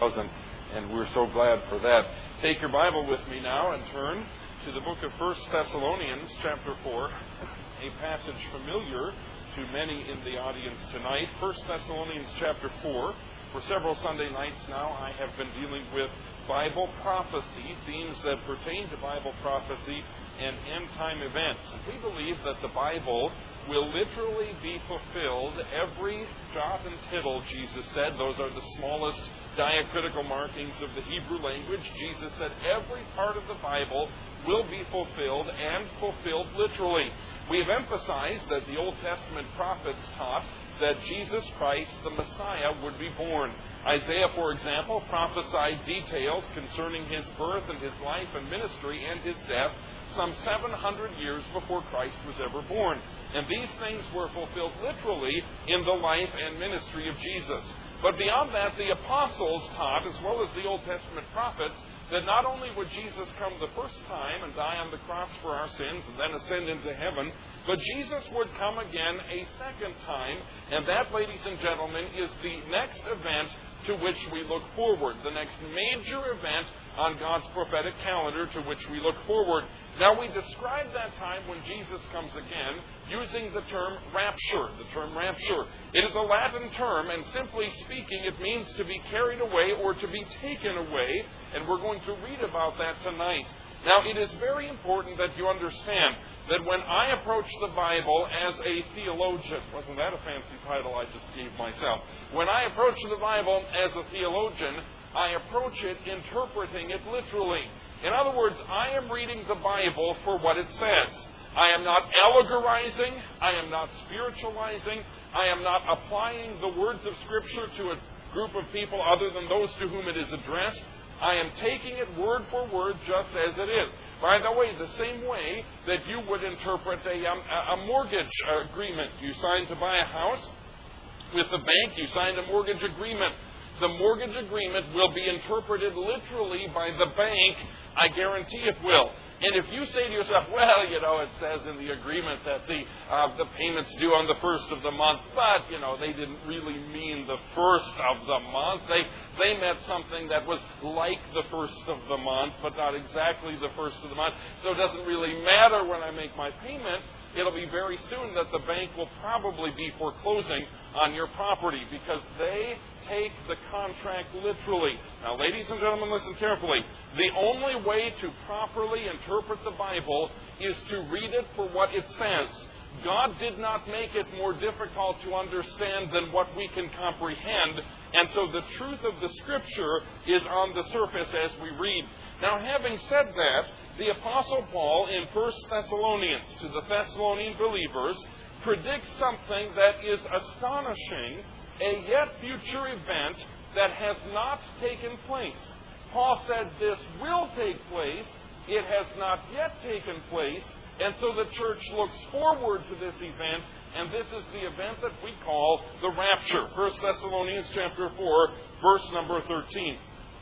and we're so glad for that. Take your Bible with me now and turn to the book of 1 Thessalonians, chapter 4, a passage familiar to many in the audience tonight. 1 Thessalonians, chapter 4. For several Sunday nights now, I have been dealing with Bible prophecy, themes that pertain to Bible prophecy and end-time events. We believe that the Bible will literally be fulfilled. Every jot and tittle, Jesus said. Those are the smallest diacritical markings of the Hebrew language. Jesus said every part of the Bible will be fulfilled, and fulfilled literally. We have emphasized that the Old Testament prophets taught that Jesus Christ, the Messiah, would be born. Isaiah, for example, prophesied details concerning his birth and his life and ministry and his death some 700 years before Christ was ever born. And these things were fulfilled literally in the life and ministry of Jesus. But beyond that, the apostles taught, as well as the Old Testament prophets, that not only would Jesus come the first time and die on the cross for our sins and then ascend into heaven, but Jesus would come again a second time, and that, ladies and gentlemen, is the next event to which we look forward, the next major event on God's prophetic calendar to which we look forward. Now, we describe that time when Jesus comes again using the term rapture. The term rapture. It is a Latin term, and simply speaking, it means to be carried away or to be taken away, and we're going to read about that tonight. Now, it is very important that you understand that when I approach the Bible as a theologian, wasn't that a fancy title I just gave myself? When I approach the Bible as a theologian, I approach it interpreting it literally. In other words, I am reading the Bible for what it says. I am not allegorizing. I am not spiritualizing. I am not applying the words of Scripture to a group of people other than those to whom it is addressed. I am taking it word for word just as it is. By the way, the same way that you would interpret a mortgage agreement. You signed to buy a house with the bank. You signed a mortgage agreement. The mortgage agreement will be interpreted literally by the bank. I guarantee it will. And if you say to yourself, well, it says in the agreement that the payment's due on the first of the month, but, they didn't really mean the first of the month. They meant something that was like the first of the month, but not exactly the first of the month. So it doesn't really matter when I make my payment. It'll be very soon that the bank will probably be foreclosing on your property because they take the contract literally. Now, ladies and gentlemen, listen carefully. The only way to properly interpret the Bible is to read it for what it says. God did not make it more difficult to understand than what we can comprehend, and so the truth of the Scripture is on the surface as we read. Now, having said that, the Apostle Paul in 1 Thessalonians to the Thessalonian believers predicts something that is astonishing, a yet future event that has not taken place. Paul said this will take place. It has not yet taken place. And so the church looks forward to this event, and this is the event that we call the rapture. 1 Thessalonians chapter 4, verse number 13.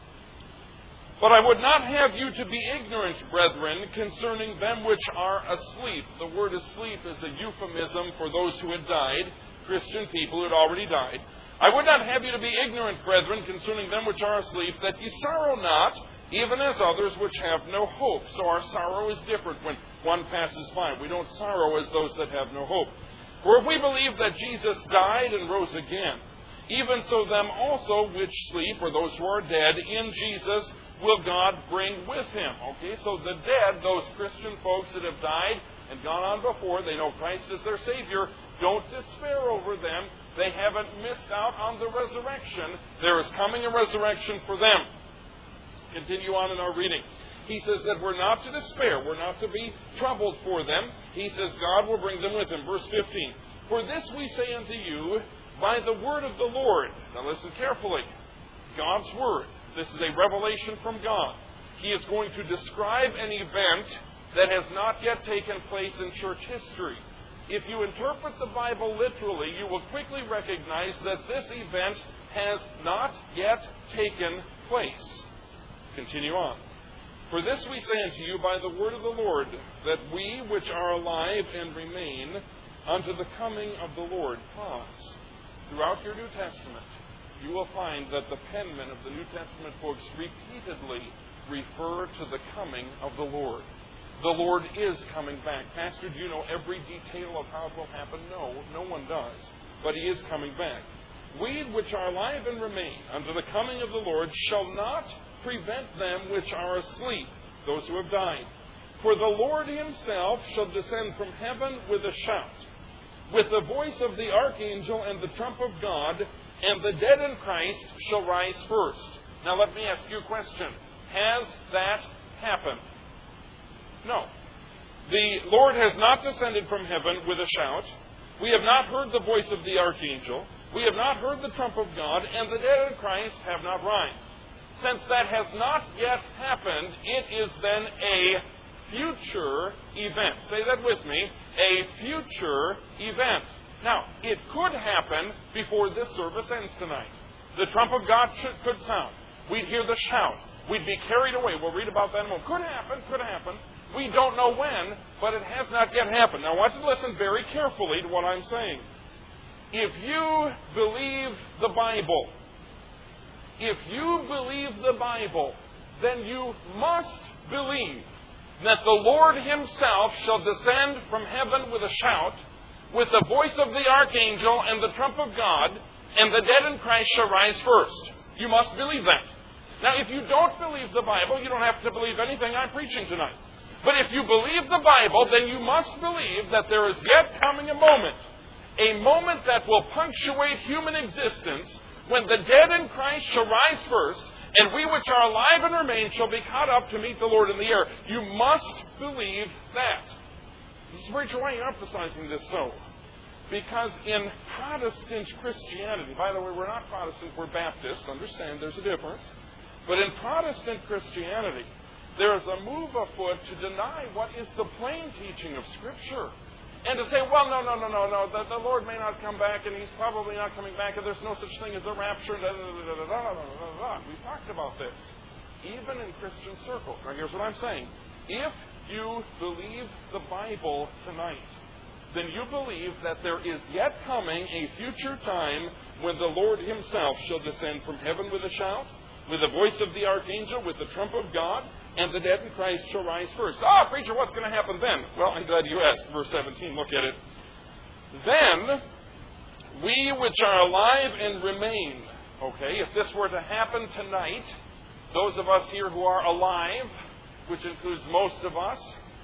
But I would not have you to be ignorant, brethren, concerning them which are asleep. The word asleep is a euphemism for those who had died, Christian people who had already died. I would not have you to be ignorant, brethren, concerning them which are asleep, that ye sorrow not, even as others which have no hope. So our sorrow is different when one passes by. We don't sorrow as those that have no hope. For if we believe that Jesus died and rose again, even so them also which sleep, or those who are dead, in Jesus will God bring with Him. Okay, so the dead, those Christian folks that have died and gone on before, they know Christ is their Savior. Don't despair over them. They haven't missed out on the resurrection. There is coming a resurrection for them. Continue on in our reading. He says that we're not to despair. We're not to be troubled for them. He says God will bring them with Him. Verse 15. For this we say unto you by the word of the Lord. Now listen carefully. God's word. This is a revelation from God. He is going to describe an event that has not yet taken place in church history. If you interpret the Bible literally, you will quickly recognize that this event has not yet taken place. Continue on. For this we say unto you by the word of the Lord, that we which are alive and remain unto the coming of the Lord. Pause. Throughout your New Testament, you will find that the penmen of the New Testament books repeatedly refer to the coming of the Lord. The Lord is coming back. Pastor, do you know every detail of how it will happen? No, no one does. But He is coming back. We which are alive and remain unto the coming of the Lord shall not prevent them which are asleep, those who have died. For the Lord Himself shall descend from heaven with a shout, with the voice of the archangel and the trump of God, and the dead in Christ shall rise first. Now let me ask you a question. Has that happened? No. The Lord has not descended from heaven with a shout. We have not heard the voice of the archangel. We have not heard the trump of God, and the dead in Christ have not risen. Since that has not yet happened, it is then a future event. Say that with me. A future event. Now, it could happen before this service ends tonight. The trump of God could sound. We'd hear the shout. We'd be carried away. We'll read about that in a moment. Could happen, could happen. We don't know when, but it has not yet happened. Now, I want you to listen very carefully to what I'm saying. If you believe the Bible, then you must believe that the Lord Himself shall descend from heaven with a shout, with the voice of the archangel and the trump of God, and the dead in Christ shall rise first. You must believe that. Now, if you don't believe the Bible, you don't have to believe anything I'm preaching tonight. But if you believe the Bible, then you must believe that there is yet coming a moment that will punctuate human existence, when the dead in Christ shall rise first, and we which are alive and remain shall be caught up to meet the Lord in the air. You must believe that. Preacher, why are you emphasizing this so? Because in Protestant Christianity, by the way, we're not Protestant, we're Baptist. Understand, there's a difference. But in Protestant Christianity, there is a move afoot to deny what is the plain teaching of Scripture. And to say, well, no, the Lord may not come back, and He's probably not coming back, and there's no such thing as a rapture. We've talked about this, even in Christian circles. Now, here's what I'm saying. If you believe the Bible tonight, then you believe that there is yet coming a future time when the Lord Himself shall descend from heaven with a shout, with the voice of the archangel, with the trump of God, and the dead in Christ shall rise first. Preacher, what's going to happen then? Well, I'm glad you asked. Verse 17, look at it. Then we which are alive and remain. Okay, if this were to happen tonight, those of us here who are alive, which includes most of us,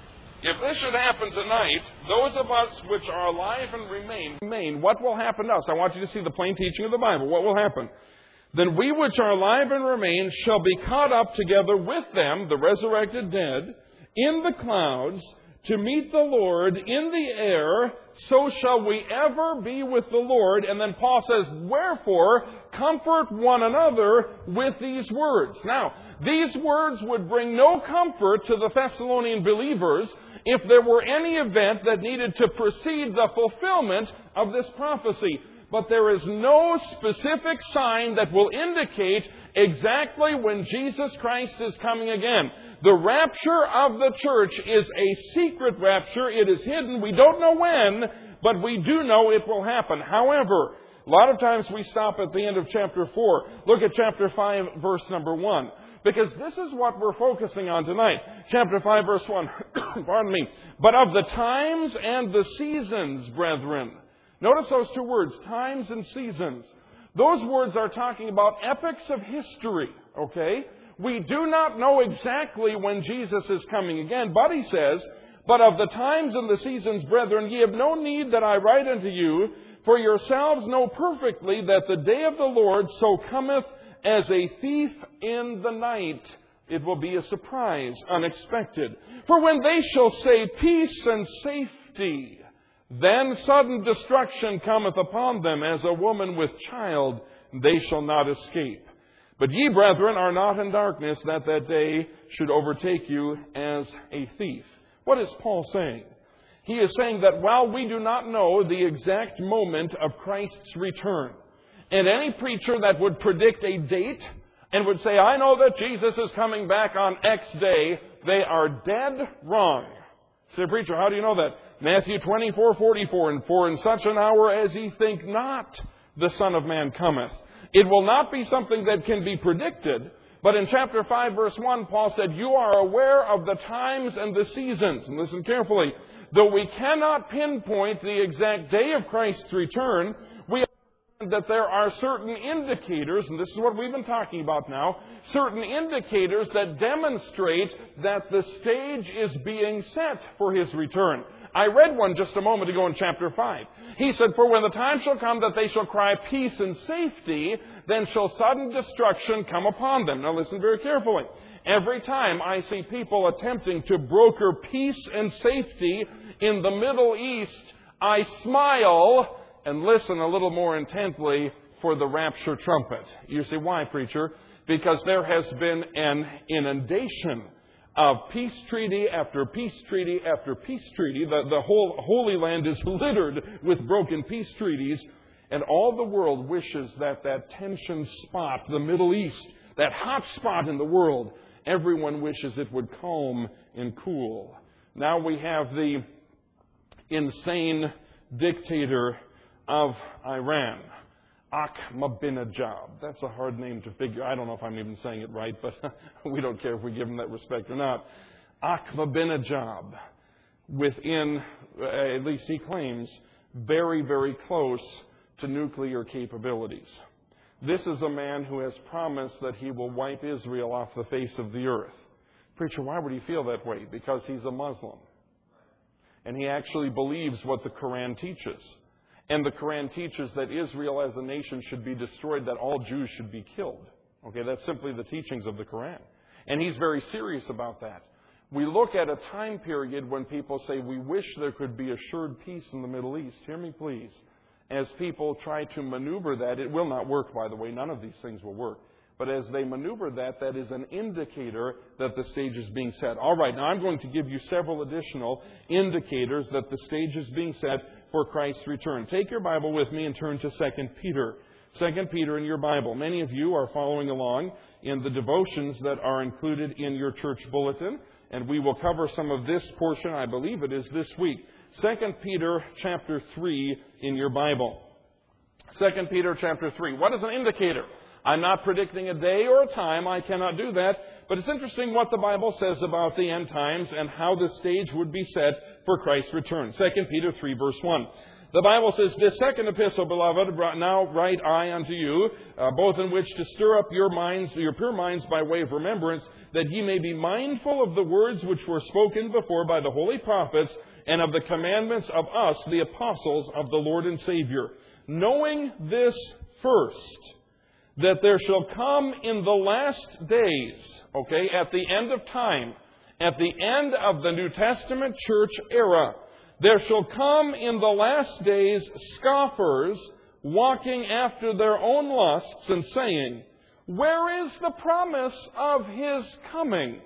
if this should happen tonight, those of us which are alive and remain, what will happen to us? I want you to see the plain teaching of the Bible. What will happen? Then we which are alive and remain shall be caught up together with them, the resurrected dead, in the clouds, to meet the Lord in the air. So shall we ever be with the Lord. And then Paul says, wherefore, comfort one another with these words. Now, these words would bring no comfort to the Thessalonian believers if there were any event that needed to precede the fulfillment of this prophecy. But there is no specific sign that will indicate exactly when Jesus Christ is coming again. The rapture of the church is a secret rapture. It is hidden. We don't know when, but we do know it will happen. However, a lot of times we stop at the end of chapter 4. Look at chapter 5, verse number 1. Because this is what we're focusing on tonight. Chapter 5, verse 1. Pardon me. But of the times and the seasons, brethren. Notice those two words, times and seasons. Those words are talking about epochs of history, okay? We do not know exactly when Jesus is coming again, but he says, but of the times and the seasons, brethren, ye have no need that I write unto you, for yourselves know perfectly that the day of the Lord so cometh as a thief in the night. It will be a surprise, unexpected. For when they shall say peace and safety, then sudden destruction cometh upon them as a woman with child. They shall not escape. But ye, brethren, are not in darkness, that day should overtake you as a thief. What is Paul saying? He is saying that while we do not know the exact moment of Christ's return, and any preacher that would predict a date and would say, I know that Jesus is coming back on X day, they are dead wrong. Say, preacher, how do you know that? Matthew 24:44, and for in such an hour as ye think not, the Son of Man cometh. It will not be something that can be predicted. But in chapter 5, verse 1, Paul said, you are aware of the times and the seasons. And listen carefully. Though we cannot pinpoint the exact day of Christ's return, we understand that there are certain indicators, and this is what we've been talking about now, certain indicators that demonstrate that the stage is being set for His return. I read one just a moment ago in chapter 5. He said, for when the time shall come that they shall cry peace and safety, then shall sudden destruction come upon them. Now listen very carefully. Every time I see people attempting to broker peace and safety in the Middle East, I smile and listen a little more intently for the rapture trumpet. You say, why, preacher? Because there has been an inundation of peace treaty after peace treaty after peace treaty. The whole Holy Land is littered with broken peace treaties. And all the world wishes that tension spot, the Middle East, that hot spot in the world, everyone wishes it would calm and cool. Now we have the insane dictator of Iran, Ahmadinejad. That's a hard name to figure. I don't know if I'm even saying it right, but we don't care if we give him that respect or not. Ahmadinejad, within, at least he claims, very, very close to nuclear capabilities. This is a man who has promised that he will wipe Israel off the face of the earth. Preacher, why would he feel that way? Because he's a Muslim. And he actually believes what the Quran teaches. And the Quran teaches that Israel as a nation should be destroyed, that all Jews should be killed. Okay, that's simply the teachings of the Quran. And he's very serious about that. We look at a time period when people say, we wish there could be assured peace in the Middle East. Hear me, please. As people try to maneuver that, it will not work, by the way. None of these things will work. But as they maneuver that, that is an indicator that the stage is being set. All right, now I'm going to give you several additional indicators that the stage is being set for Christ's return. Take your Bible with me and turn to 2 Peter. 2 Peter in your Bible. Many of you are following along in the devotions that are included in your church bulletin. And we will cover some of this portion, I believe it is this week. 2 Peter chapter 3 in your Bible. 2 Peter chapter 3. What is an indicator? I'm not predicting a day or a time. I cannot do that. But it's interesting what the Bible says about the end times and how the stage would be set for Christ's return. 2 Peter 3 verse 1. The Bible says, this second epistle, beloved, now write I unto you, both in which to stir up your minds, your pure minds by way of remembrance, that ye may be mindful of the words which were spoken before by the holy prophets, and of the commandments of us, the apostles of the Lord and Savior. Knowing this first, that there shall come in the last days, okay, at the end of time, at the end of the New Testament church era, there shall come in the last days scoffers, walking after their own lusts and saying, where is the promise of His coming?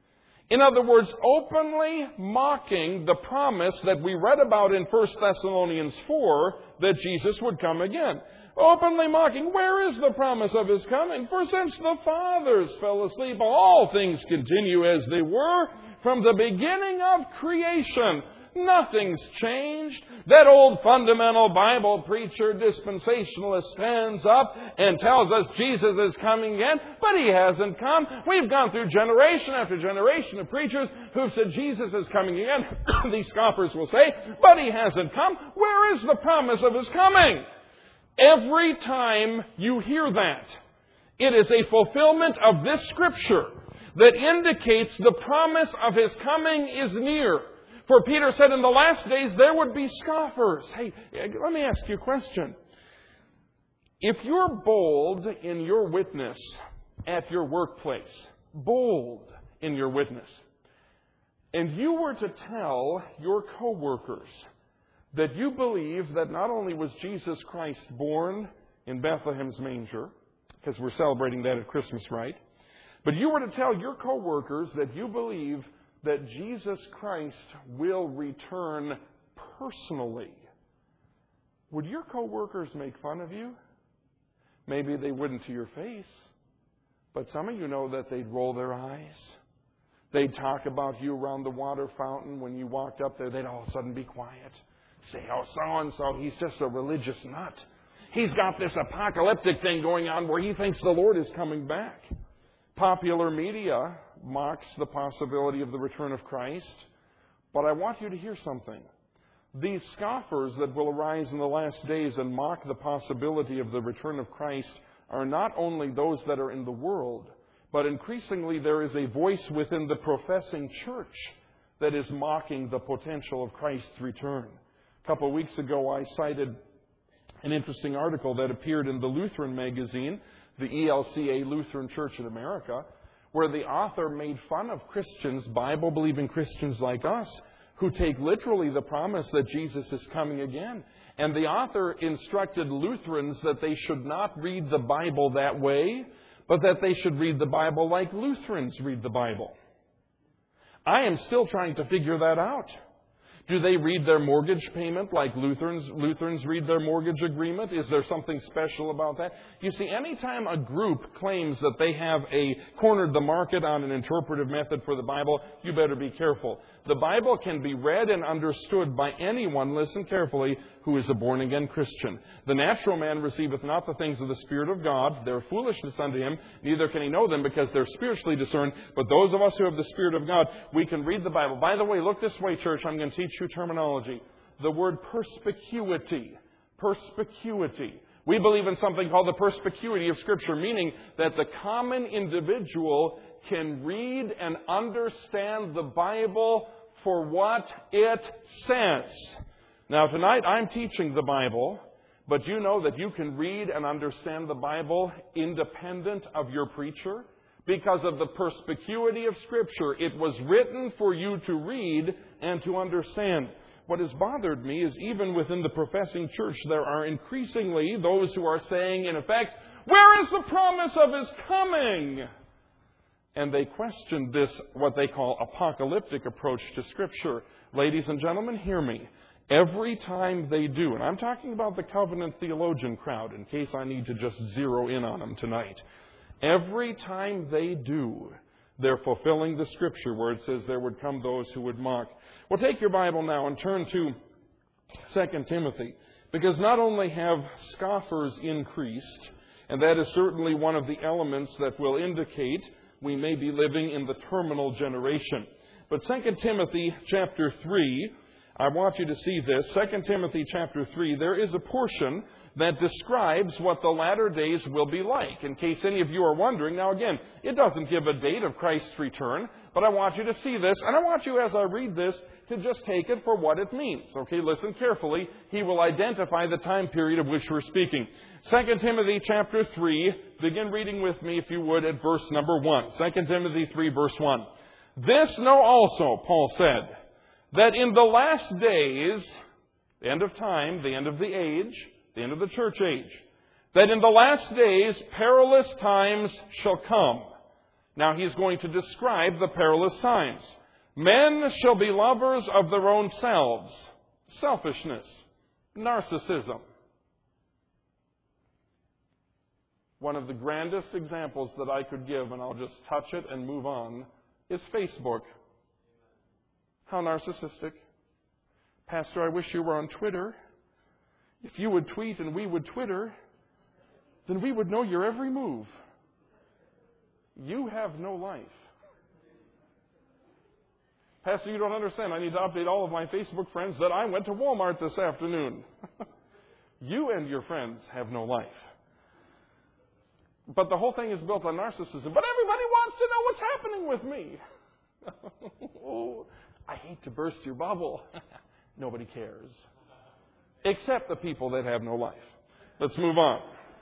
In other words, openly mocking the promise that we read about in 1 Thessalonians 4, that Jesus would come again. Openly mocking, where is the promise of His coming? For since the fathers fell asleep, all things continue as they were from the beginning of creation. Nothing's changed. That old fundamental Bible preacher, dispensationalist, stands up and tells us Jesus is coming again, but He hasn't come. We've gone through generation after generation of preachers who've said Jesus is coming again. These scoffers will say, but He hasn't come. Where is the promise of His coming? Every time you hear that, it is a fulfillment of this Scripture that indicates the promise of His coming is near. For Peter said in the last days there would be scoffers. Hey, let me ask you a question. If you're bold in your witness at your workplace, bold in your witness, and you were to tell your coworkers that you believe that not only was Jesus Christ born in Bethlehem's manger, because we're celebrating that at Christmas, right? But you were to tell your coworkers that you believe that Jesus Christ will return personally, would your coworkers make fun of you? Maybe they wouldn't to your face, but some of you know that they'd roll their eyes. They'd talk about you around the water fountain. When you walked up there, they'd all of a sudden be quiet. Say, oh, so-and-so, he's just a religious nut. He's got this apocalyptic thing going on where he thinks the Lord is coming back. Popular media mocks the possibility of the return of Christ. But I want you to hear something. These scoffers that will arise in the last days and mock the possibility of the return of Christ are not only those that are in the world, but increasingly there is a voice within the professing church that is mocking the potential of Christ's return. A couple of weeks ago, I cited an interesting article that appeared in the Lutheran magazine, the ELCA Lutheran Church in America, where the author made fun of Christians, Bible-believing Christians like us, who take literally the promise that Jesus is coming again. And the author instructed Lutherans that they should not read the Bible that way, but that they should read the Bible like Lutherans read the Bible. I am still trying to figure that out. Do they read their mortgage payment like Lutherans read their mortgage agreement? Is there something special about that? You see, anytime a group claims that they have cornered the market on an interpretive method for the Bible, you better be careful. The Bible can be read and understood by anyone, listen carefully, who is a born-again Christian. The natural man receiveth not the things of the Spirit of God. They're foolishness unto him. Neither can he know them because they're spiritually discerned. But those of us who have the Spirit of God, we can read the Bible. By the way, look this way, church. I'm going to teach you terminology. The word perspicuity. Perspicuity. We believe in something called the perspicuity of Scripture, meaning that the common individual can read and understand the Bible for what it says. Now, tonight I'm teaching the Bible, but you know that you can read and understand the Bible independent of your preacher because of the perspicuity of Scripture. It was written for you to read and to understand. What has bothered me is even within the professing church, there are increasingly those who are saying, in effect, where is the promise of His coming? And they question this, what they call apocalyptic approach to Scripture. Ladies and gentlemen, hear me. Every time they do, and I'm talking about the covenant theologian crowd, in case I need to just zero in on them tonight. Every time they do, they're fulfilling the Scripture where it says there would come those who would mock. Well, take your Bible now and turn to 2 Timothy. Because not only have scoffers increased, and that is certainly one of the elements that will indicate we may be living in the terminal generation. But 2 Timothy chapter 3, I want you to see this. 2 Timothy chapter 3, there is a portion that describes what the latter days will be like. In case any of you are wondering, now again, it doesn't give a date of Christ's return, but I want you to see this, and I want you, as I read this, to just take it for what it means. Okay, listen carefully. He will identify the time period of which we're speaking. 2 Timothy chapter 3, begin reading with me, if you would, at verse number 1. 2 Timothy 3, verse 1. This know also, Paul said, that in the last days, the end of time, the end of the age, the end of the church age, that in the last days perilous times shall come. Now he's going to describe the perilous times. Men shall be lovers of their own selves. Selfishness. Narcissism. One of the grandest examples that I could give, and I'll just touch it and move on, is Facebook. How narcissistic. Pastor, I wish you were on Twitter. If you would tweet and we would Twitter, then we would know your every move. You have no life. Pastor, you don't understand. I need to update all of my Facebook friends that I went to Walmart this afternoon. You and your friends have no life. But the whole thing is built on narcissism. But everybody wants to know what's happening with me. Oh, I hate to burst your bubble. Nobody cares. Except the people that have no life. Let's move on.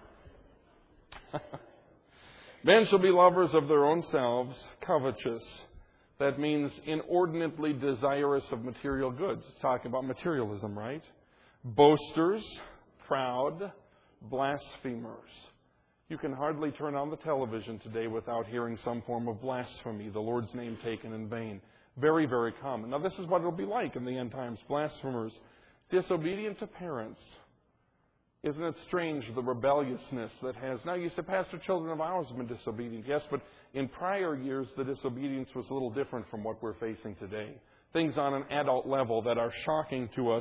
Men shall be lovers of their own selves, covetous. That means inordinately desirous of material goods. It's talking about materialism, right? Boasters, proud, blasphemers. You can hardly turn on the television today without hearing some form of blasphemy, the Lord's name taken in vain. Very, very common. Now, this is what it will be like in the end times. Blasphemers, disobedient to parents. Isn't it strange, the rebelliousness that has... Now, you say, Pastor, children of ours have been disobedient. Yes, but in prior years, the disobedience was a little different from what we're facing today. Things on an adult level that are shocking to us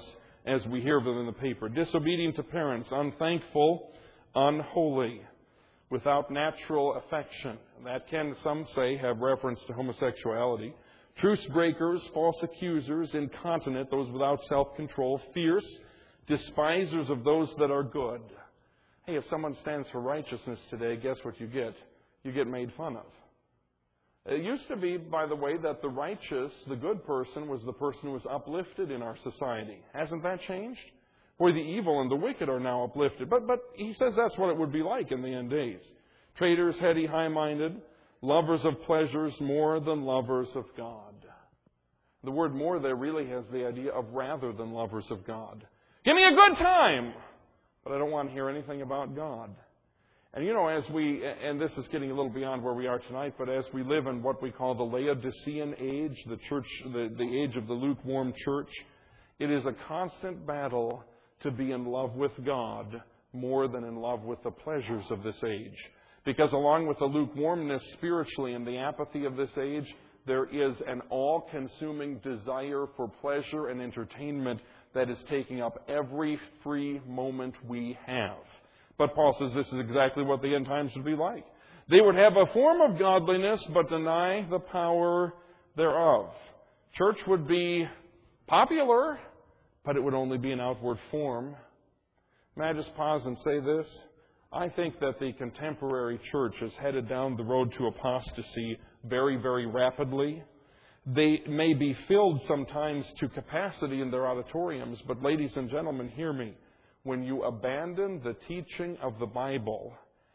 as we hear them in the paper. Disobedient to parents, unthankful, unholy, without natural affection. That can, some say, have reference to homosexuality. Truce breakers, false accusers, incontinent, those without self-control, fierce, despisers of those that are good. Hey, if someone stands for righteousness today, guess what you get? You get made fun of. It used to be, by the way, that the righteous, the good person, was the person who was uplifted in our society. Hasn't that changed? Boy, the evil and the wicked are now uplifted. But he says that's what it would be like in the end days. Traitors, heady, high-minded, lovers of pleasures more than lovers of God. The word more there really has the idea of rather than lovers of God. Give me a good time, but I don't want to hear anything about God. And and this is getting a little beyond where we are tonight, but as we live in what we call the Laodicean age, the church, the age of the lukewarm church, it is a constant battle to be in love with God more than in love with the pleasures of this age. Because along with the lukewarmness spiritually and the apathy of this age, there is an all-consuming desire for pleasure and entertainment that is taking up every free moment we have. But Paul says this is exactly what the end times would be like. They would have a form of godliness, but deny the power thereof. Church would be popular, but it would only be an outward form. May I just pause and say this? I think that the contemporary church is headed down the road to apostasy very, very rapidly. They may be filled sometimes to capacity in their auditoriums, but ladies and gentlemen, hear me. When you abandon the teaching of the Bible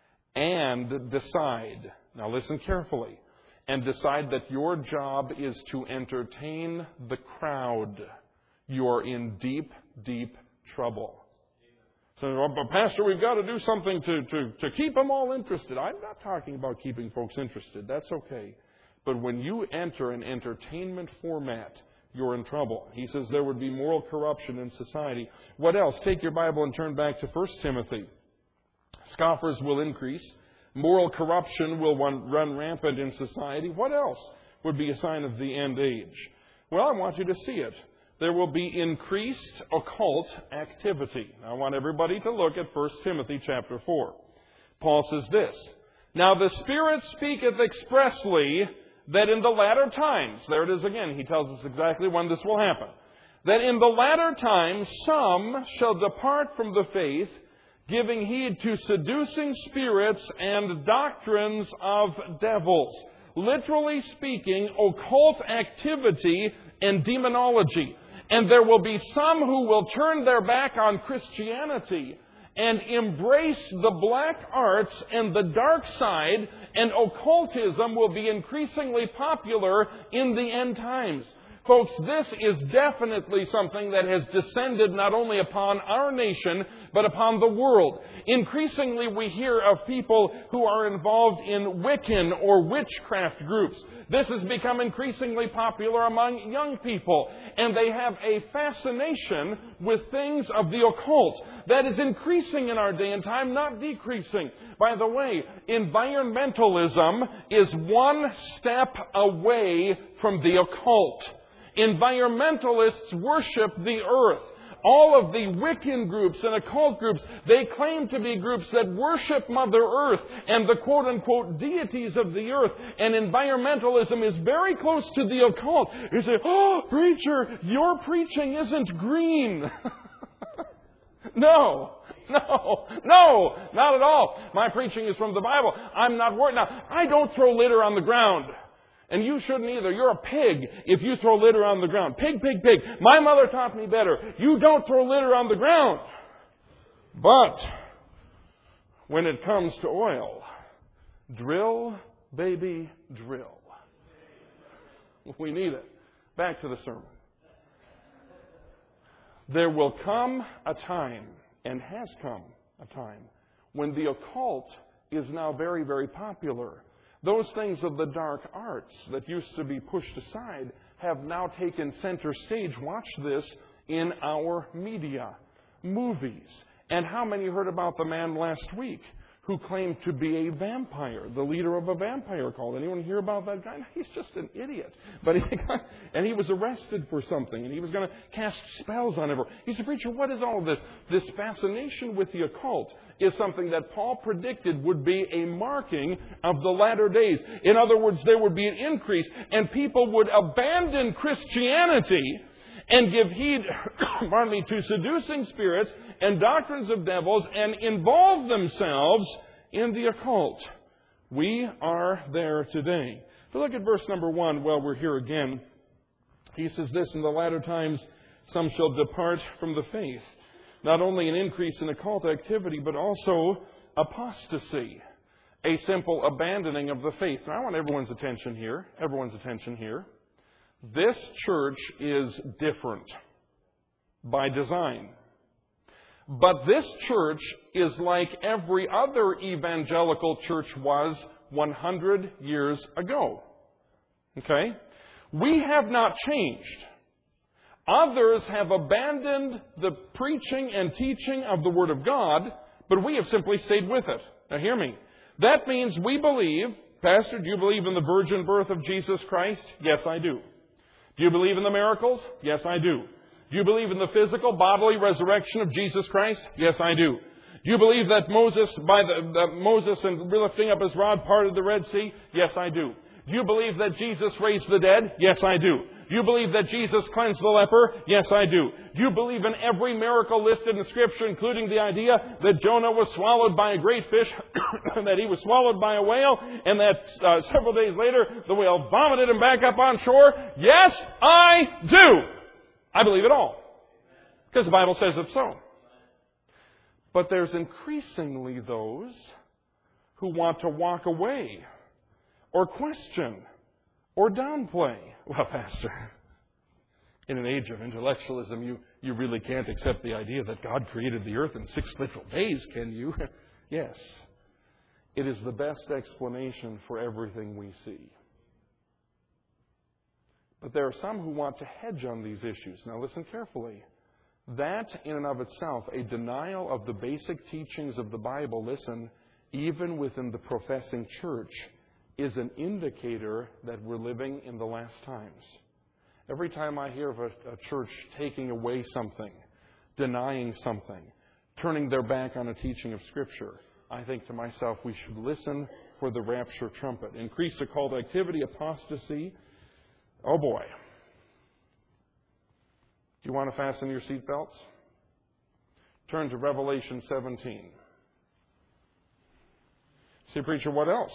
and decide, now listen carefully, and decide that your job is to entertain the crowd, you're in deep, deep trouble. So, but Pastor, we've got to do something to keep them all interested. I'm not talking about keeping folks interested. That's okay. But when you enter an entertainment format, you're in trouble. He says there would be moral corruption in society. What else? Take your Bible and turn back to 1 Timothy. Scoffers will increase. Moral corruption will run rampant in society. What else would be a sign of the end age? Well, I want you to see it. There will be increased occult activity. Now, I want everybody to look at 1 Timothy chapter 4. Paul says this, Now the Spirit speaketh expressly that in the latter times, there it is again, he tells us exactly when this will happen, that in the latter times some shall depart from the faith, giving heed to seducing spirits and doctrines of devils. Literally speaking, occult activity and demonology. And there will be some who will turn their back on Christianity and embrace the black arts and the dark side, and occultism will be increasingly popular in the end times. Folks, this is definitely something that has descended not only upon our nation, but upon the world. Increasingly, we hear of people who are involved in Wiccan or witchcraft groups. This has become increasingly popular among young people, and they have a fascination with things of the occult that is increasing in our day and time, not decreasing. By the way, environmentalism is one step away from the occult. Environmentalists worship the earth. All of the Wiccan groups and occult groups, they claim to be groups that worship Mother Earth and the quote-unquote deities of the earth. And environmentalism is very close to the occult. You say, oh, preacher, your preaching isn't green. No, not at all. My preaching is from the Bible. I'm not worried. Now, I don't throw litter on the ground. And you shouldn't either. You're a pig if you throw litter on the ground. Pig, pig, pig. My mother taught me better. You don't throw litter on the ground. But when it comes to oil, drill, baby, drill. We need it. Back to the sermon. There will come a time, and has come a time, when the occult is now very, very popular. Those things of the dark arts that used to be pushed aside have now taken center stage. Watch this in our media, movies. And how many heard about the man last week who claimed to be a vampire, the leader of a vampire cult. Anyone hear about that guy? He's just an idiot. But he was arrested for something, and he was going to cast spells on everyone. He said, "Preacher, what is all of this?" This fascination with the occult is something that Paul predicted would be a marking of the latter days. In other words, there would be an increase, and people would abandon Christianity and give heed to seducing spirits and doctrines of devils and involve themselves in the occult. We are there today. But look at verse number 1 while we're here again. He says this, "In the latter times some shall depart from the faith." Not only an increase in occult activity, but also apostasy. A simple abandoning of the faith. Now I want everyone's attention here. This church is different by design. But this church is like every other evangelical church was 100 years ago. Okay? We have not changed. Others have abandoned the preaching and teaching of the Word of God, but we have simply stayed with it. Now hear me. That means we believe, Pastor, do you believe in the virgin birth of Jesus Christ? Yes, I do. Do you believe in the miracles? Yes, I do. Do you believe in the physical, bodily resurrection of Jesus Christ? Yes, I do. Do you believe that Moses and lifting up his rod parted the Red Sea? Yes, I do. Do you believe that Jesus raised the dead? Yes, I do. Do you believe that Jesus cleansed the leper? Yes, I do. Do you believe in every miracle listed in Scripture, including the idea that Jonah was swallowed by a great fish, that he was swallowed by a whale, and that several days later the whale vomited him back up on shore? Yes, I do. I believe it all. Because the Bible says it's so. But there's increasingly those who want to walk away or question or downplay. Well, Pastor, in an age of intellectualism, you really can't accept the idea that God created the earth in 6 literal days, can you? Yes. It is the best explanation for everything we see. But there are some who want to hedge on these issues. Now listen carefully. That in and of itself, a denial of the basic teachings of the Bible, listen, even within the professing church, is an indicator that we're living in the last times. Every time I hear of a church taking away something, denying something, turning their back on a teaching of Scripture, I think to myself, we should listen for the rapture trumpet. Increased occult activity, apostasy. Oh boy. Do you want to fasten your seatbelts? Turn to Revelation 17. Say, preacher, what else?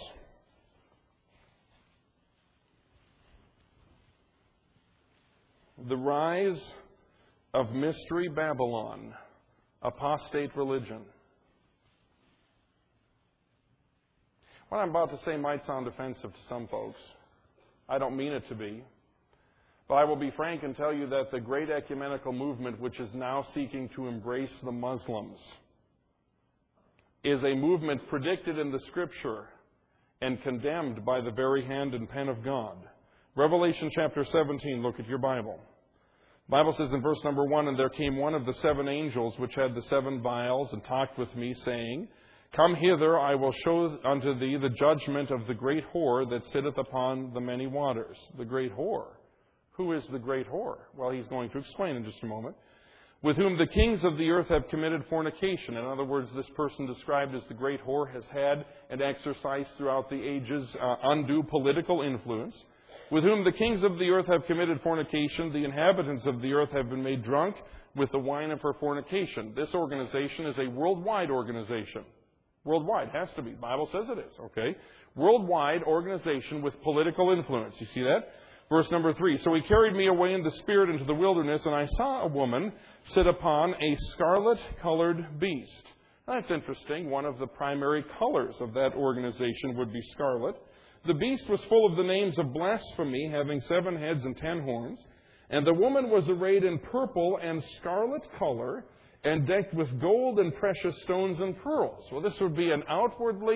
The rise of Mystery Babylon, apostate religion. What I'm about to say might sound offensive to some folks. I don't mean it to be. But I will be frank and tell you that the great ecumenical movement, which is now seeking to embrace the Muslims, is a movement predicted in the Scripture and condemned by the very hand and pen of God. Revelation chapter 17, look at your Bible. The Bible says in verse number 1, "And there came one of the 7 angels which had the 7 vials, and talked with me, saying, Come hither, I will show unto thee the judgment of the great whore that sitteth upon the many waters." The great whore. Who is the great whore? Well, he's going to explain in just a moment. "With whom the kings of the earth have committed fornication." In other words, this person described as the great whore has had and exercised throughout the ages undue political influence. "With whom the kings of the earth have committed fornication, the inhabitants of the earth have been made drunk with the wine of her fornication." This organization is a worldwide organization. Worldwide, has to be. The Bible says it is, okay? Worldwide organization with political influence. You see that? Verse number 3, "So he carried me away in the Spirit into the wilderness, and I saw a woman sit upon a scarlet-colored beast." Now, that's interesting. One of the primary colors of that organization would be scarlet. "The beast was full of the names of blasphemy, having 7 heads and 10 horns. And the woman was arrayed in purple and scarlet color, and decked with gold and precious stones and pearls." Well, this would be an outwardly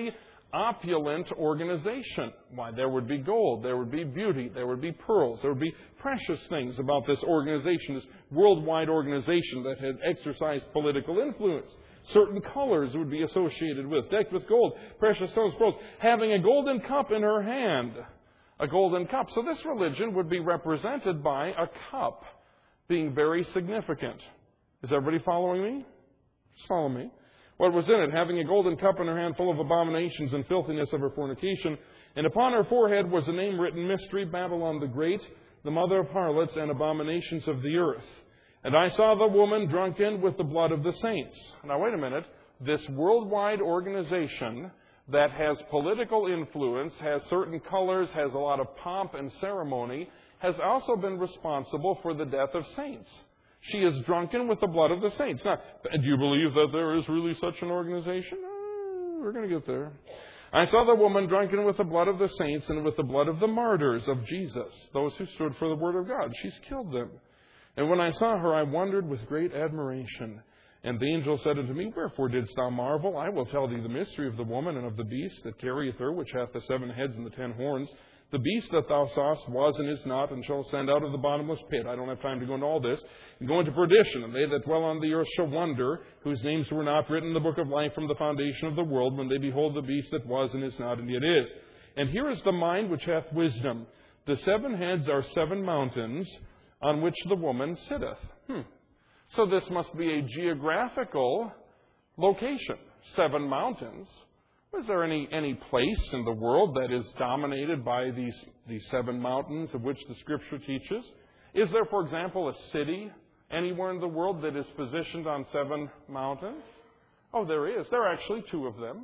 opulent organization. Why, there would be gold, there would be beauty, there would be pearls, there would be precious things about this organization, this worldwide organization that had exercised political influence. Certain colors would be associated with, decked with gold, precious stones, pearls, having a golden cup in her hand. A golden cup. So this religion would be represented by a cup being very significant. Is everybody following me? Just follow me. What was in it? Having a golden cup in her hand full of abominations and filthiness of her fornication. And upon her forehead was a name written, Mystery, Babylon the Great, the mother of harlots and abominations of the earth. And I saw the woman drunken with the blood of the saints. Now wait a minute. This worldwide organization that has political influence, has certain colors, has a lot of pomp and ceremony, has also been responsible for the death of saints. She is drunken with the blood of the saints. Now, do you believe that there is really such an organization? We're going to get there. I saw the woman drunken with the blood of the saints and with the blood of the martyrs of Jesus, those who stood for the word of God. She's killed them. And when I saw her, I wondered with great admiration. And the angel said unto me, Wherefore didst thou marvel? I will tell thee the mystery of the woman and of the beast that carrieth her, which hath the 7 heads and the 10 horns. The beast that thou sawest was and is not, and shall ascend out of the bottomless pit. I don't have time to go into all this. And go into perdition, and they that dwell on the earth shall wonder, whose names were not written in the book of life from the foundation of the world, when they behold the beast that was and is not and yet is. And here is the mind which hath wisdom. The 7 heads are 7 mountains, on which the woman sitteth. So this must be a geographical location. 7 mountains. Is there any place in the world that is dominated by these 7 mountains of which the Scripture teaches? Is there, for example, a city anywhere in the world that is positioned on 7 mountains? Oh, there is. There are actually 2 of them.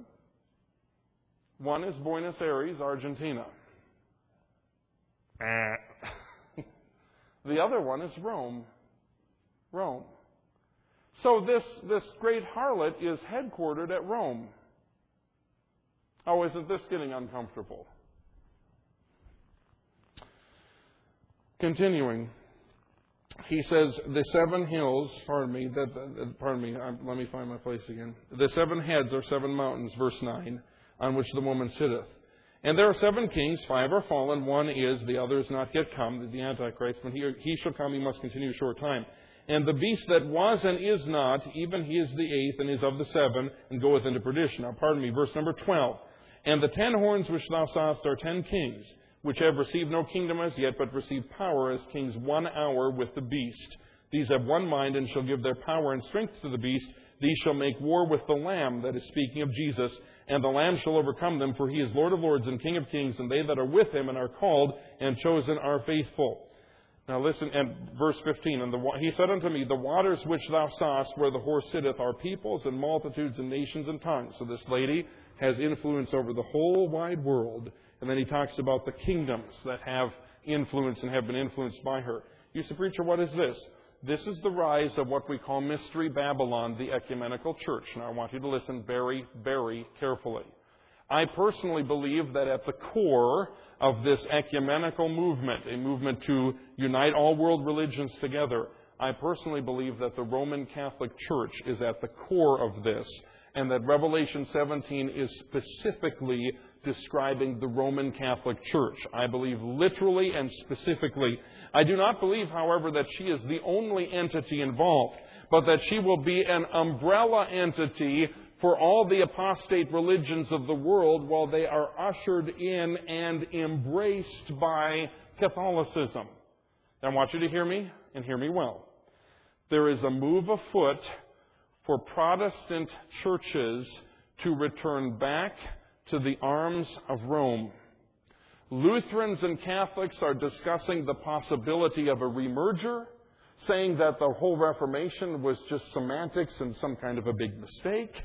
One is Buenos Aires, Argentina. The other one is Rome. Rome. So this great harlot is headquartered at Rome. Oh, isn't this getting uncomfortable? Continuing, he says, the 7 hills, let me find my place again. The 7 heads are 7 mountains, verse 9, on which the woman sitteth. And there are 7 kings, 5 are fallen, 1 is, the other is not yet come, the Antichrist. When he shall come, he must continue a short time. And the beast that was and is not, even he is the 8th, and is of the 7, and goeth into perdition. Now, verse number 12. And the 10 horns which thou sawest are 10 kings, which have received no kingdom as yet, but receive power as kings 1 hour with the beast. These have one mind, and shall give their power and strength to the beast. These shall make war with the Lamb, that is speaking of Jesus, and the Lamb shall overcome them, for he is Lord of lords and King of kings, and they that are with him and are called and chosen are faithful. Now listen, and verse 15, and he said unto me, the waters which thou sawest where the horse sitteth are peoples and multitudes and nations and tongues. So this lady has influence over the whole wide world. And then he talks about the kingdoms that have influence and have been influenced by her. You say, preacher, what is this? This is the rise of what we call Mystery Babylon, the ecumenical church. Now I want you to listen very, very carefully. I personally believe that at the core of this ecumenical movement, a movement to unite all world religions together, I personally believe that the Roman Catholic Church is at the core of this, and that Revelation 17 is specifically describing the Roman Catholic Church. I believe literally and specifically. I do not believe, however, that she is the only entity involved, but that she will be an umbrella entity for all the apostate religions of the world while they are ushered in and embraced by Catholicism. I want you to hear me, and hear me well. There is a move afoot for Protestant churches to return back to the arms of Rome. Lutherans and Catholics are discussing the possibility of a remerger, saying that the whole Reformation was just semantics and some kind of a big mistake.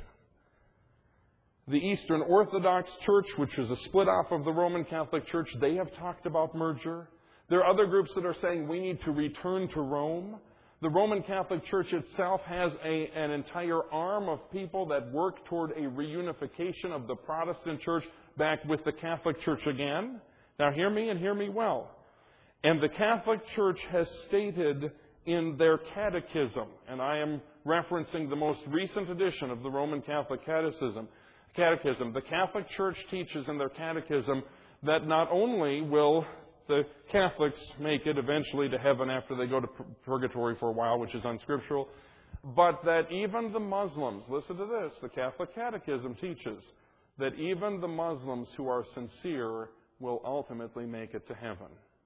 The Eastern Orthodox Church, which is a split off of the Roman Catholic Church, they have talked about merger. There are other groups that are saying we need to return to Rome. The Roman Catholic Church itself has an entire arm of people that work toward a reunification of the Protestant Church back with the Catholic Church again. Now hear me and hear me well. And the Catholic Church has stated in their catechism, and I am referencing the most recent edition of the Roman Catholic Catechism, Catechism. The Catholic Church teaches in their catechism that not only will the Catholics make it eventually to heaven after they go to purgatory for a while, which is unscriptural, but that even the Muslims, listen to this, the Catholic Catechism teaches that even the Muslims who are sincere will ultimately make it to heaven.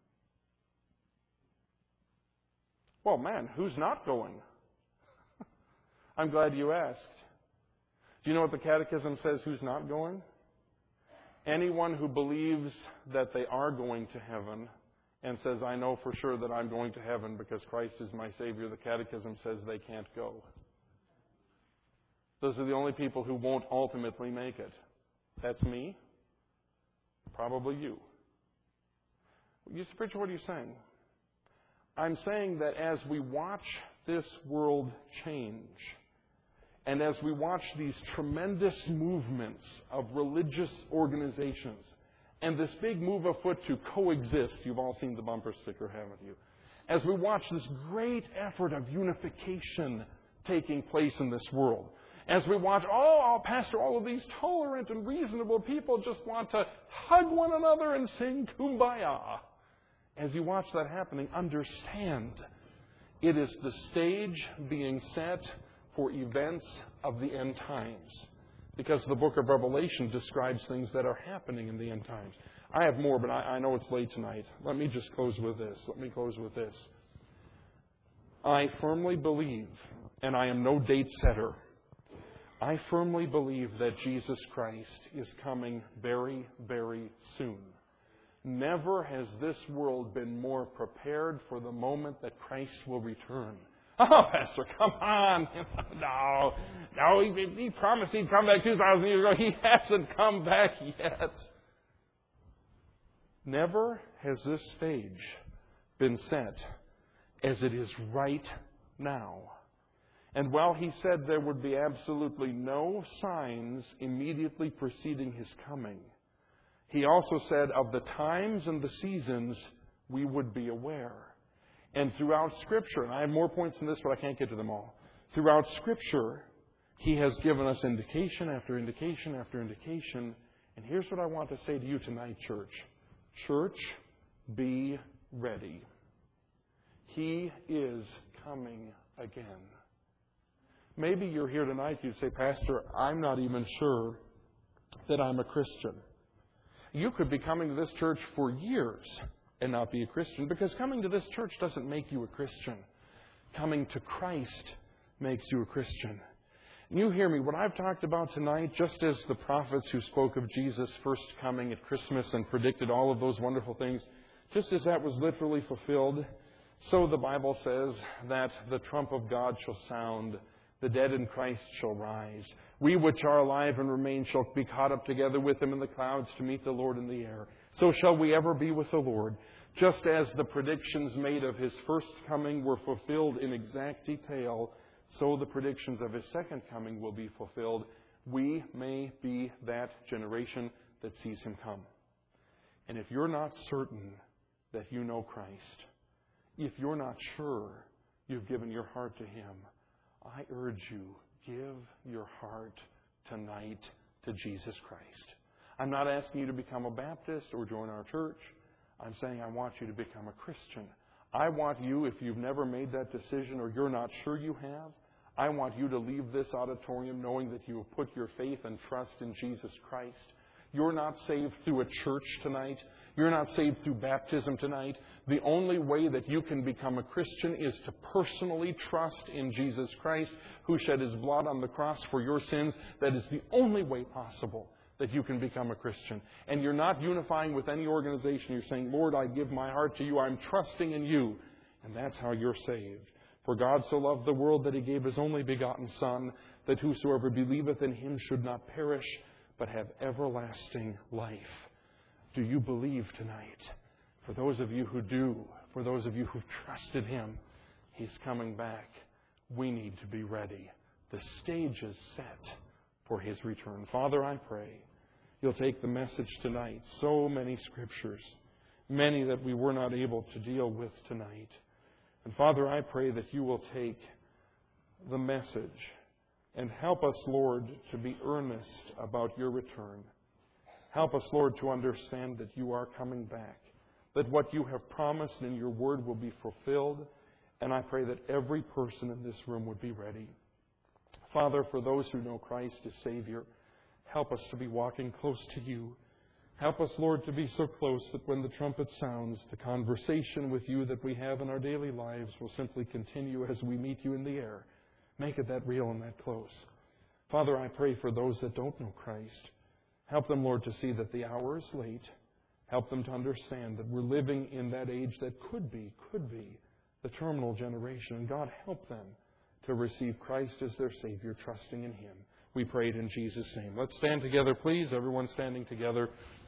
Well, man, who's not going? I'm glad you asked. Do you know what the Catechism says who's not going? Anyone who believes that they are going to heaven and says, I know for sure that I'm going to heaven because Christ is my Savior, the Catechism says they can't go. Those are the only people who won't ultimately make it. That's me. Probably you. You say, Preacher, what are you saying? I'm saying that as we watch this world change, and as we watch these tremendous movements of religious organizations, and this big move afoot to coexist, you've all seen the bumper sticker, haven't you? As we watch this great effort of unification taking place in this world, as we watch, Pastor, all of these tolerant and reasonable people just want to hug one another and sing Kumbaya. As you watch that happening, understand it is the stage being set for events of the end times. Because the book of Revelation describes things that are happening in the end times. I have more, but I know it's late tonight. Let me just close with this. I firmly believe, and I am no date setter, I firmly believe that Jesus Christ is coming very, very soon. Never has this world been more prepared for the moment that Christ will return. Oh, Pastor, come on. No, he promised he'd come back 2,000 years ago. He hasn't come back yet. Never has this stage been set as it is right now. And while he said there would be absolutely no signs immediately preceding his coming, he also said of the times and the seasons we would be aware. And throughout Scripture, and I have more points than this, but I can't get to them all. Throughout Scripture, he has given us indication after indication after indication. And here's what I want to say to you tonight, church. Church, be ready. He is coming again. Maybe you're here tonight, you'd say, Pastor, I'm not even sure that I'm a Christian. You could be coming to this church for years and not be a Christian, because coming to this church doesn't make you a Christian. Coming to Christ makes you a Christian. And you hear me, what I've talked about tonight, just as the prophets who spoke of Jesus' first coming at Christmas and predicted all of those wonderful things, just as that was literally fulfilled, so the Bible says that the trump of God shall sound, the dead in Christ shall rise. We which are alive and remain shall be caught up together with Him in the clouds to meet the Lord in the air. So shall we ever be with the Lord. Just as the predictions made of His first coming were fulfilled in exact detail, so the predictions of His second coming will be fulfilled. We may be that generation that sees Him come. And if you're not certain that you know Christ, if you're not sure you've given your heart to Him, I urge you, give your heart tonight to Jesus Christ. I'm not asking you to become a Baptist or join our church. I'm saying I want you to become a Christian. I want you, if you've never made that decision or you're not sure you have, I want you to leave this auditorium knowing that you have put your faith and trust in Jesus Christ. You're not saved through a church tonight. You're not saved through baptism tonight. The only way that you can become a Christian is to personally trust in Jesus Christ, who shed His blood on the cross for your sins. That is the only way possible that you can become a Christian. And you're not unifying with any organization. You're saying, Lord, I give my heart to you. I'm trusting in you. And that's how you're saved. For God so loved the world that He gave His only begotten Son, that whosoever believeth in Him should not perish, but have everlasting life. Do you believe tonight? For those of you who do, for those of you who've trusted Him, He's coming back. We need to be ready. The stage is set for His return. Father, I pray You'll take the message tonight. So many Scriptures, many that we were not able to deal with tonight. And Father, I pray that You will take the message And help us, Lord, to be earnest about your return. Help us, Lord, to understand that you are coming back, that what you have promised in your word will be fulfilled. And I pray that every person in this room would be ready. Father, for those who know Christ as Savior, help us to be walking close to you. Help us, Lord, to be so close that when the trumpet sounds, the conversation with you that we have in our daily lives will simply continue as we meet you in the air. Make it that real and that close. Father, I pray for those that don't know Christ. Help them, Lord, to see that the hour is late. Help them to understand that we're living in that age that could be the terminal generation. And God, help them to receive Christ as their Savior, trusting in Him. We pray it in Jesus' name. Let's stand together, please. Everyone standing together.